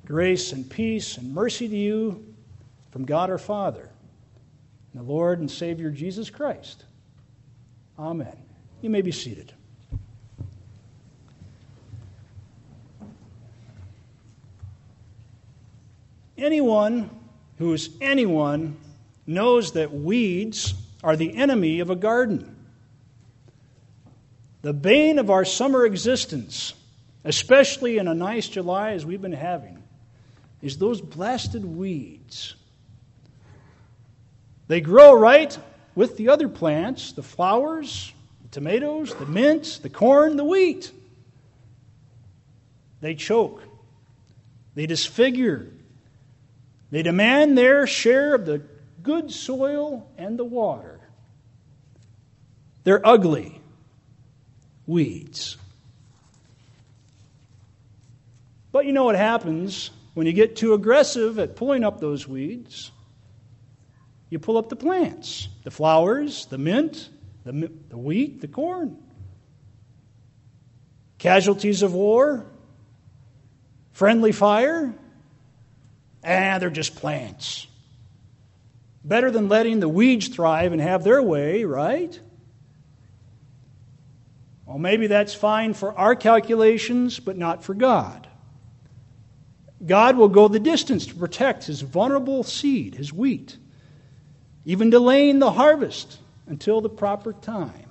Grace and peace and mercy to you from God our Father and the Lord and Savior Jesus Christ. Amen. You may be seated. Anyone who is anyone knows that weeds are the enemy of a garden. The bane of our summer existence, especially in a nice July as we've been having, is those blasted weeds. They grow right with the other plants, the flowers, the tomatoes, the mint, the corn, the wheat. They choke. They disfigure. They demand their share of the good soil and the water. They're ugly weeds. But you know what happens when you get too aggressive at pulling up those weeds? You pull up the plants, the flowers, the mint, the wheat, the corn. Casualties of war, friendly fire, they're just plants. Better than letting the weeds thrive and have their way, right? Well, maybe that's fine for our calculations, but not for God. God will go the distance to protect His vulnerable seed, His wheat, even delaying the harvest until the proper time.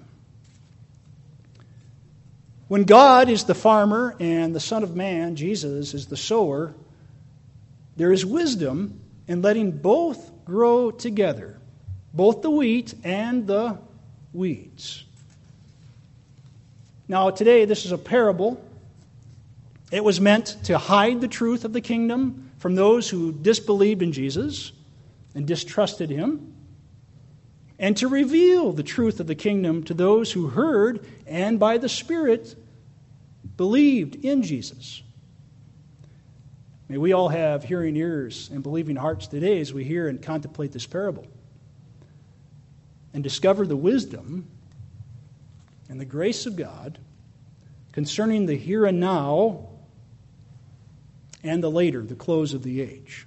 When God is the farmer and the Son of Man, Jesus, is the sower, there is wisdom in letting both grow together, both the wheat and the weeds. Now, today, this is a parable. It was meant to hide the truth of the kingdom from those who disbelieved in Jesus and distrusted Him, and to reveal the truth of the kingdom to those who heard and by the Spirit believed in Jesus. May we all have hearing ears and believing hearts today as we hear and contemplate this parable and discover the wisdom and the grace of God concerning the here and now and the later, the close of the age.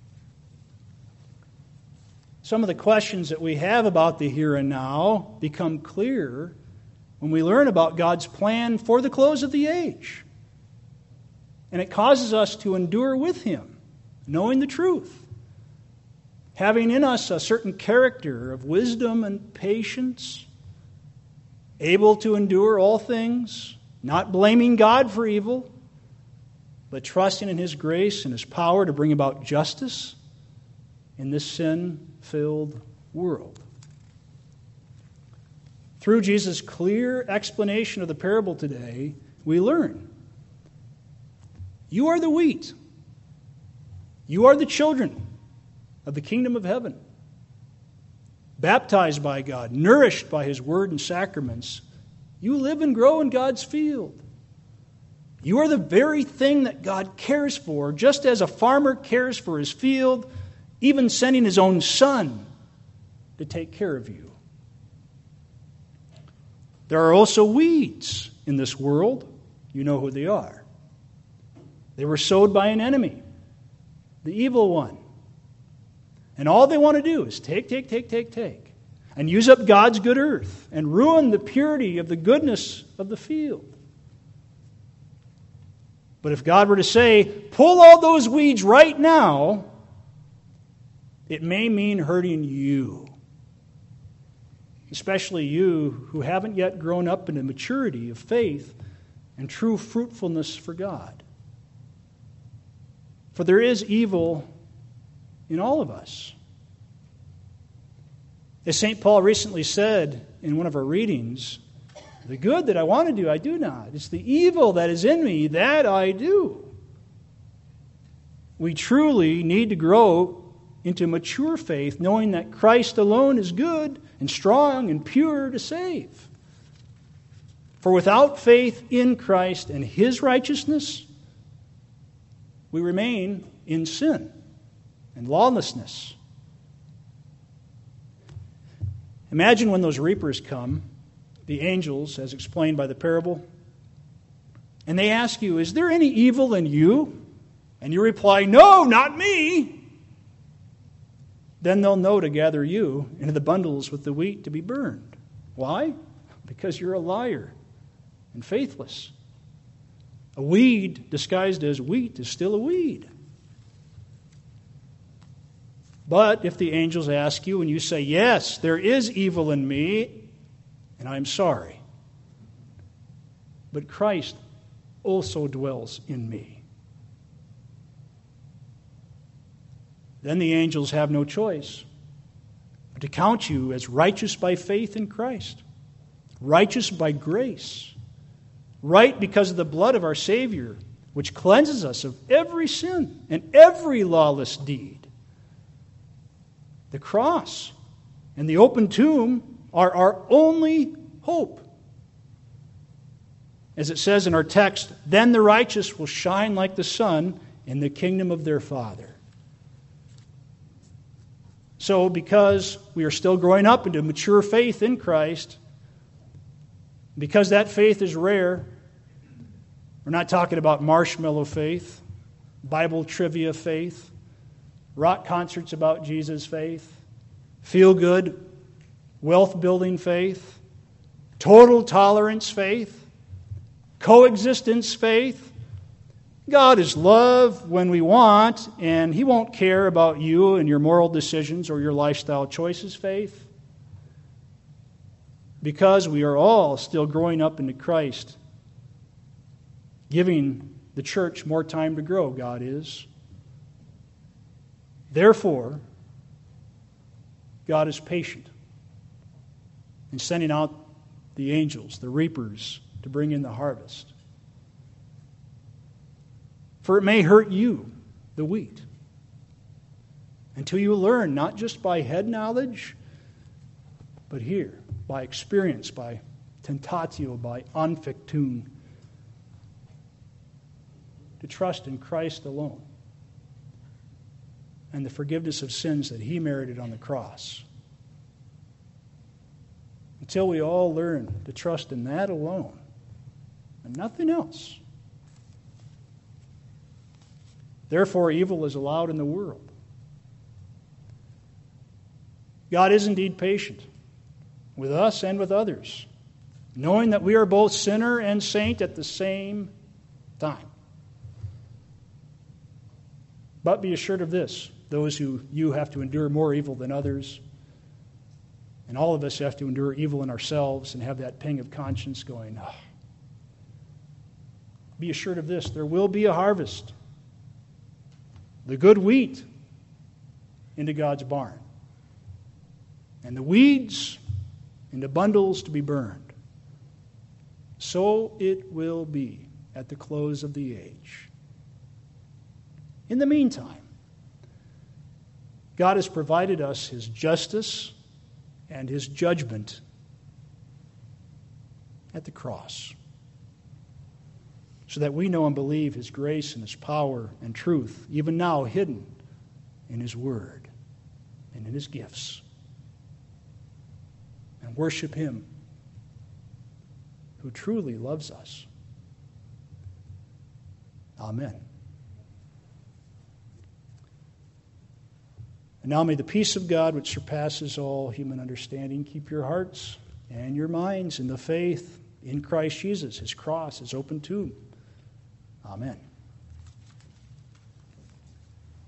Some of the questions that we have about the here and now become clear when we learn about God's plan for the close of the age. And it causes us to endure with Him, knowing the truth, having in us a certain character of wisdom and patience, able to endure all things, not blaming God for evil, but trusting in His grace and His power to bring about justice in this sin-filled world. Through Jesus' clear explanation of the parable today, we learn you are the wheat. You are the children of the kingdom of heaven, baptized by God, nourished by His word and sacraments. You live and grow in God's field. You are the very thing that God cares for, just as a farmer cares for his field, even sending his own son to take care of you. There are also weeds in this world. You know who they are. They were sowed by an enemy, the evil one. And all they want to do is take, and use up God's good earth and ruin the purity of the goodness of the field. But if God were to say, pull all those weeds right now, it may mean hurting you. Especially you who haven't yet grown up into maturity of faith and true fruitfulness for God. For there is evil in all of us. As St. Paul recently said in one of our readings, the good that I want to do, I do not. It's the evil that is in me that I do. We truly need to grow into mature faith, knowing that Christ alone is good and strong and pure to save. For without faith in Christ and His righteousness, we remain in sin and lawlessness. Imagine when those reapers come, the angels, as explained by the parable, and they ask you, is there any evil in you? and you reply, "No, not me," then they'll know to gather you into the bundles with the wheat to be burned. Why? Because you're a liar and faithless. A weed disguised as wheat is still a weed. But if the angels ask you and you say, "Yes, there is evil in me, and I'm sorry, but Christ also dwells in me," then the angels have no choice but to count you as righteous by faith in Christ, righteous by grace, right because of the blood of our Savior, which cleanses us of every sin and every lawless deed. The cross and the open tomb are our only hope. As it says in our text, "Then the righteous will shine like the sun in the kingdom of their Father." So, because we are still growing up into mature faith in Christ, because that faith is rare, we're not talking about marshmallow faith, Bible trivia faith, rock concerts about Jesus faith, feel-good, wealth-building faith, total tolerance faith, coexistence faith. God is love when we want, and He won't care about you and your moral decisions or your lifestyle choices faith. Because we are all still growing up into Christ, giving the church more time to grow, God is. Therefore, God is patient in sending out the angels, the reapers, to bring in the harvest. For it may hurt you, the wheat, until you learn, not just by head knowledge, but here, by experience, by tentatio, by anfechtung, to trust in Christ alone and the forgiveness of sins that He merited on the cross. Until we all learn to trust in that alone and nothing else. Therefore, evil is allowed in the world. God is indeed patient with us and with others, knowing that we are both sinner and saint at the same time. But be assured of this, those who you have to endure more evil than others, and all of us have to endure evil in ourselves and have that pang of conscience going, oh. Be assured of this, there will be a harvest. The good wheat into God's barn, and the weeds into bundles to be burned. So it will be at the close of the age. In the meantime, God has provided us His justice and His judgment at the cross, so that we know and believe His grace and His power and truth, even now hidden in His Word and in His gifts, and worship Him who truly loves us. Amen. And now may the peace of God, which surpasses all human understanding, keep your hearts and your minds in the faith in Christ Jesus, His cross, His open tomb. Amen.